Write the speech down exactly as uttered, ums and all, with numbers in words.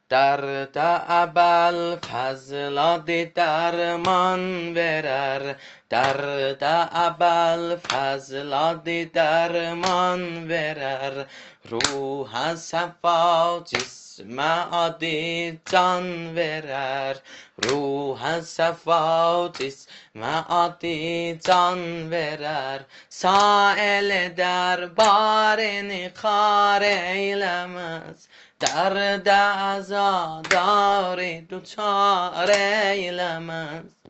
در ابل فضلات درمان برر، در ابل فضلات درمان برر. روح صفا جسم عادی جان برر، روح صفا جسم عادی جان برر. سائل در بار نخار ایلمز، درد عزادار دوچار ایلمز.